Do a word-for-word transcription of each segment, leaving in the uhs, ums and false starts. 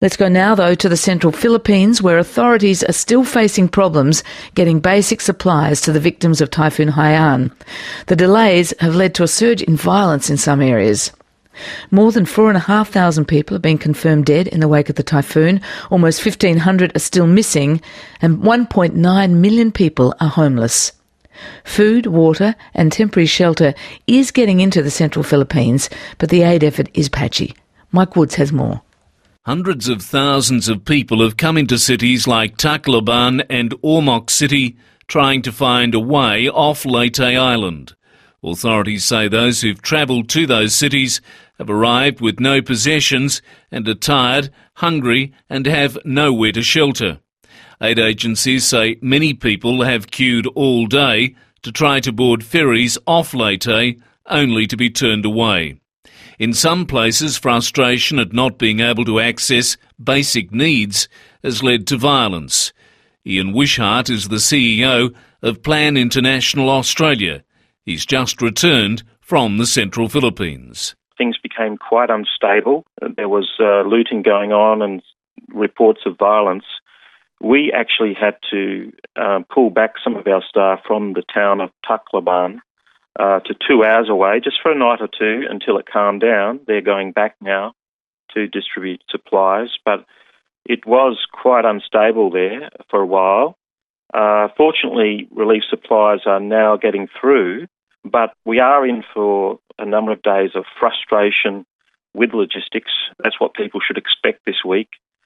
Let's go now, though, to the central Philippines, where authorities are still facing problems getting basic supplies to the victims of Typhoon Haiyan. The delays have led to a surge in violence in some areas. More than four thousand five hundred people have been confirmed dead in the wake of the typhoon. Almost fifteen hundred are still missing, and one point nine million people are homeless. Food, water and temporary shelter is getting into the central Philippines, but the aid effort is patchy. Mike Woods has more. Hundreds of thousands of people have come into cities like Tacloban and Ormoc City trying to find a way off Leyte Island. Authorities say those who've travelled to those cities have arrived with no possessions and are tired, hungry and have nowhere to shelter. Aid agencies say many people have queued all day to try to board ferries off Leyte, only to be turned away. In some places, frustration at not being able to access basic needs has led to violence. Ian Wishart is the C E O of Plan International Australia. He's just returned from the central Philippines. Things became quite unstable. There was uh, looting going on and reports of violence. We actually had to uh, pull back some of our staff from the town of Tacloban Uh, to two hours away, just for a night or two until it calmed down. They're going back now to distribute supplies, but it was quite unstable there for a while. Uh, fortunately, relief supplies are now getting through, but we are in for a number of days of frustration with logistics. That's what people should expect this week.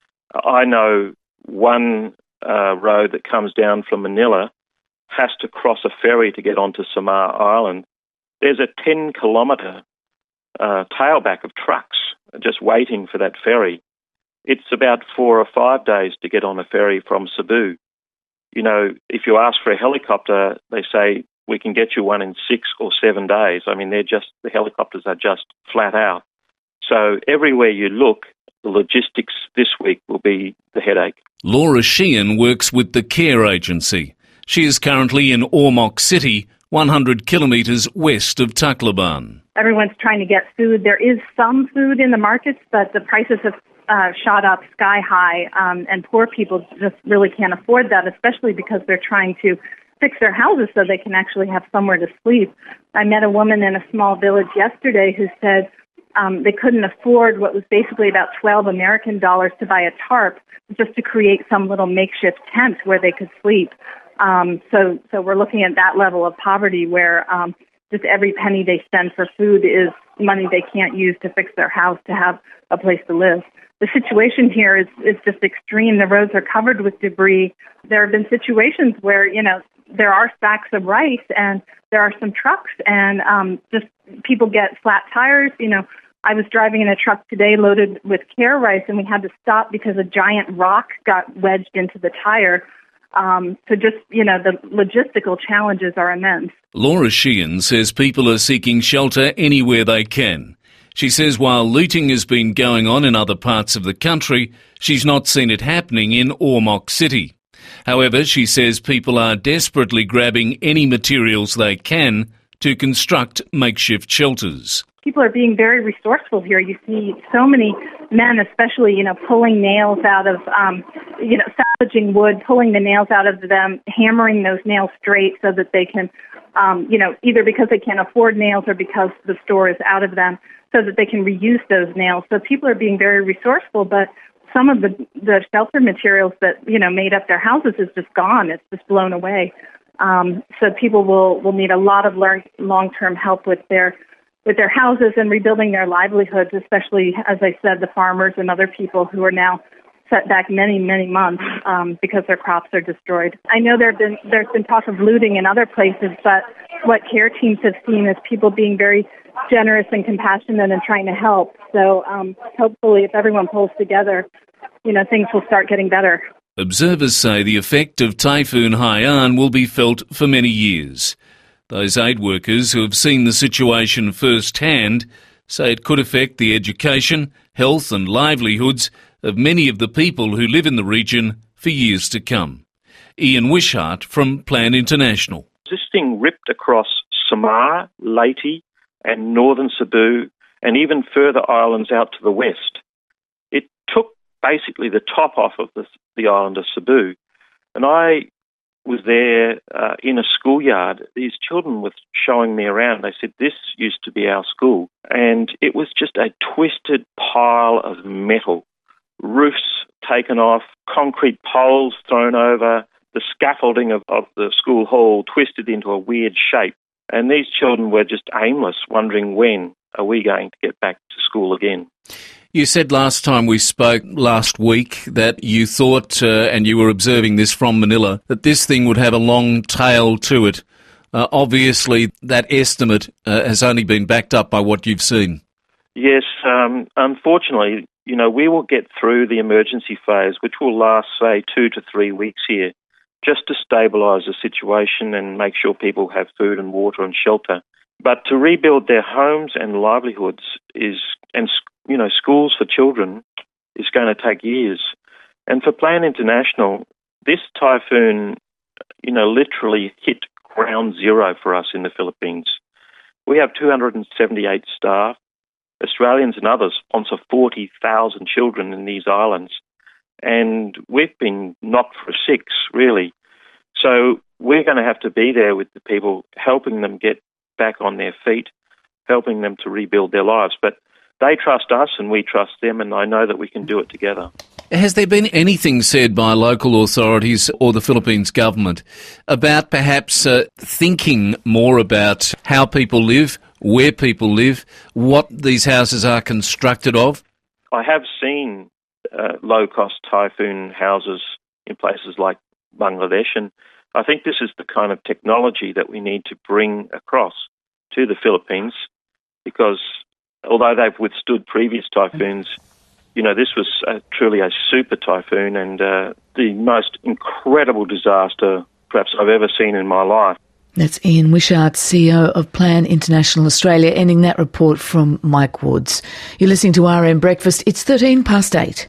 I know one uh, road that comes down from Manila has to cross a ferry to get onto Samar Island. There's a ten kilometre uh, tailback of trucks just waiting for that ferry. It's about four or five days to get on a ferry from Cebu. You know, if you ask for a helicopter, they say we can get you one in six or seven days. I mean, they're just, the helicopters are just flat out. So everywhere you look, the logistics this week will be the headache. Laura Sheehan works with the Care Agency. She is currently in Ormoc City, one hundred kilometres west of Tacloban. Everyone's trying to get food. There is some food in the markets, but the prices have uh, shot up sky high, um, and poor people just really can't afford that, especially because they're trying to fix their houses so they can actually have somewhere to sleep. I met a woman in a small village yesterday who said um, they couldn't afford what was basically about twelve American dollars to buy a tarp just to create some little makeshift tent where they could sleep. Um, so, so we're looking at that level of poverty where um, just every penny they spend for food is money they can't use to fix their house, to have a place to live. The situation here is, is just extreme. The roads are covered with debris. There have been situations where, you know, there are stacks of rice and there are some trucks and um, just people get flat tires. You know, I was driving in a truck today loaded with Care rice and we had to stop because a giant rock got wedged into the tire. Um, so just, you know, the logistical challenges are immense. Laura Sheehan says people are seeking shelter anywhere they can. She says while looting has been going on in other parts of the country, she's not seen it happening in Ormoc City. However, she says people are desperately grabbing any materials they can to construct makeshift shelters. People are being very resourceful here. You see so many men, especially, you know, pulling nails out of, um, you know, salvaging wood, pulling the nails out of them, hammering those nails straight so that they can, um, you know, either because they can't afford nails or because the store is out of them, so that they can reuse those nails. So people are being very resourceful, but some of the, the shelter materials that, you know, made up their houses is just gone. It's just blown away. Um, so people will, will need a lot of long-term help with their with their houses and rebuilding their livelihoods, especially, as I said, the farmers and other people who are now set back many, many months um, because their crops are destroyed. I know there have been, there's been talk of looting in other places, but what care teams have seen is people being very generous and compassionate and trying to help. So um, hopefully if everyone pulls together, you know, things will start getting better. Observers say the effect of Typhoon Haiyan will be felt for many years. Those aid workers who have seen the situation firsthand say it could affect the education, health and livelihoods of many of the people who live in the region for years to come. Ian Wishart from Plan International. This thing ripped across Samar, Leyte and northern Cebu and even further islands out to the west. It took basically the top off of the, the island of Cebu. And I was there uh, in a schoolyard. These children were showing me around. They said, this used to be our school. And it was just a twisted pile of metal, roofs taken off, concrete poles thrown over, the scaffolding of, of the school hall twisted into a weird shape. And these children were just aimless, wondering when are we going to get back to school again. You said last time we spoke last week that you thought, uh, and you were observing this from Manila, that this thing would have a long tail to it. Uh, obviously, that estimate uh, has only been backed up by what you've seen. Yes, um, unfortunately, you know, we will get through the emergency phase, which will last, say, two to three weeks here, just to stabilise the situation and make sure people have food and water and shelter. But to rebuild their homes and livelihoods is, and you know, schools for children is going to take years. And for Plan International, this typhoon, you know, literally hit ground zero for us in the Philippines. We have two hundred seventy-eight staff. Australians and others sponsor forty thousand children in these islands. And we've been knocked for six, really. So we're going to have to be there with the people, helping them get back on their feet, helping them to rebuild their lives. But they trust us and we trust them, and I know that we can do it together. Has there been anything said by local authorities or the Philippines government about perhaps uh, thinking more about how people live, where people live, what these houses are constructed of? I have seen uh, low-cost typhoon houses in places like Bangladesh, and I think this is the kind of technology that we need to bring across to the Philippines, because although they've withstood previous typhoons, you know, this was uh, truly a super typhoon and uh, the most incredible disaster perhaps I've ever seen in my life. That's Ian Wishart, C E O of Plan International Australia, ending that report from Mike Woods. You're listening to R M Breakfast. It's thirteen past eight.